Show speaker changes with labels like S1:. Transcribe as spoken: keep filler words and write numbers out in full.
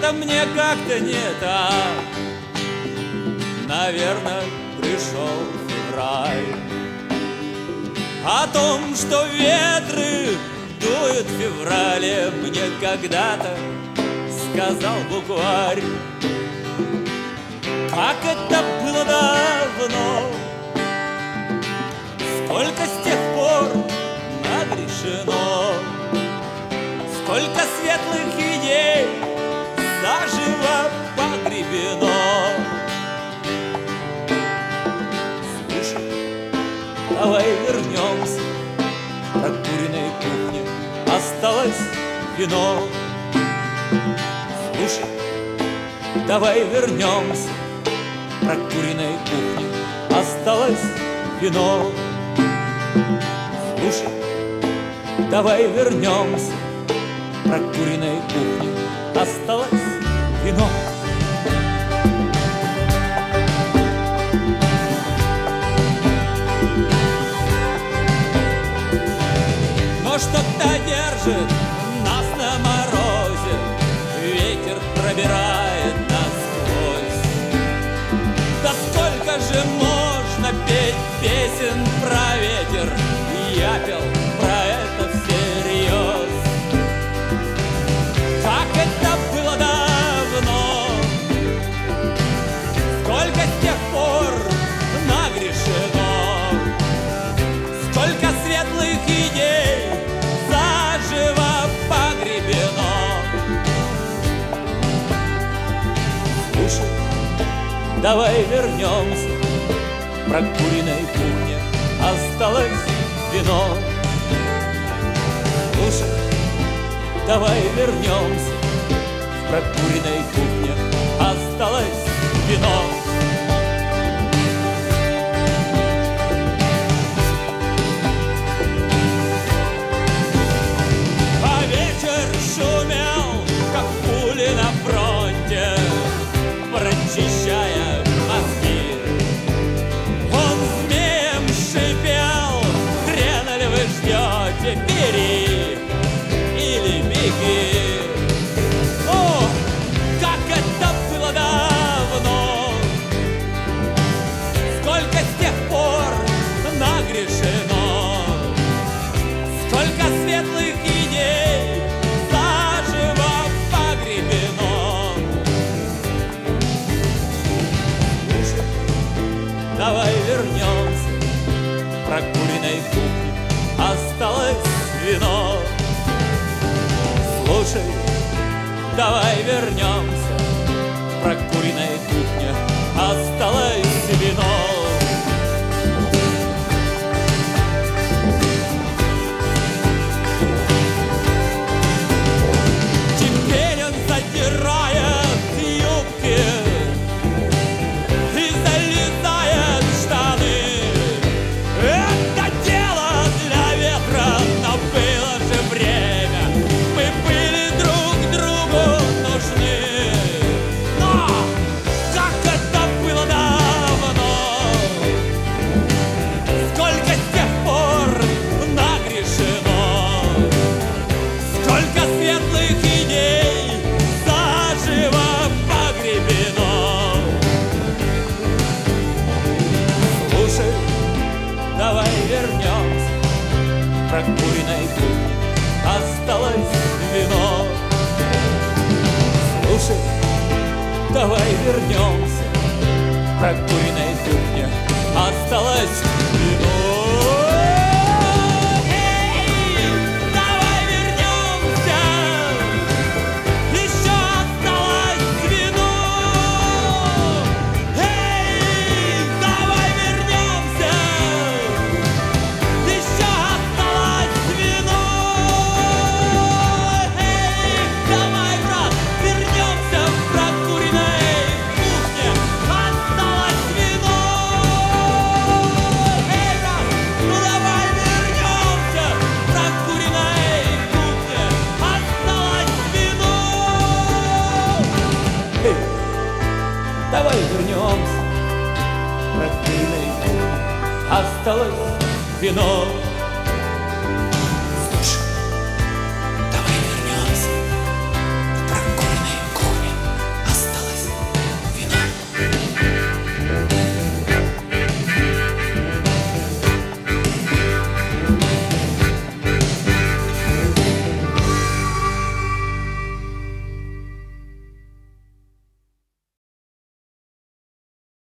S1: что-то мне как-то не так. Наверное, пришел февраль. О том, что ветры дуют в феврале, мне когда-то сказал букварь. Как это было давно, сколько с тех пор нагрешено, сколько светлых идей заживо погребено. Слушай, давай вернемся, в прокуренной кухне осталось вино. Слушай, давай вернемся, в прокуренной кухне осталось вино. Слушай, давай вернемся, в прокуренной кухне осталось вино. Но что-то держит нас на морозе, ветер пробирает насквозь. Да сколько же можно петь песен про ветер? Я пел про это всерьез. Как это было давно, сколько с тех пор нагрешено, сколько светлых идей заживо погребено. Слушай, давай вернемся, в прокуренной кухне осталось вино. Слушай, давай вернемся, в прокуренной кухне осталось вино. А ветер шумел, как пули на фронте, прочищая мозги. Он змеем шипел: хрена ли вы ждете, бери или беги. О, как это было давно, сколько с тех пор нагрешено, сколько светлых идей заживо погребено. Слушай, давай вернемся, в прокуренной кухне осталось вино. Слушай, давай вернемся, в прокуренной кухне осталось вино. Теперь он задирает юбки и залезает в штаны. Это дело для ветра, но было же время, мы были друг другу нужны. Но как это было давно, сколько с тех пор нагрешено, сколько светлых идей заживо погребено. Слушай, давай вернемся, в прокуренной кухне осталось вино. Слушай, давай вернемся, в прокуренной кухне осталось вино. Эй, давай вернемся, еще осталось вино. Эй, давай вернемся, еще осталось вино. Эй, давай, брат, вернемся, в прокуренной кухне осталось вино. Эй, брат, ну давай вернемся, в прокуренной кухне осталось вино. Эй, давай вернемся, в прокуренной кухне осталось вино.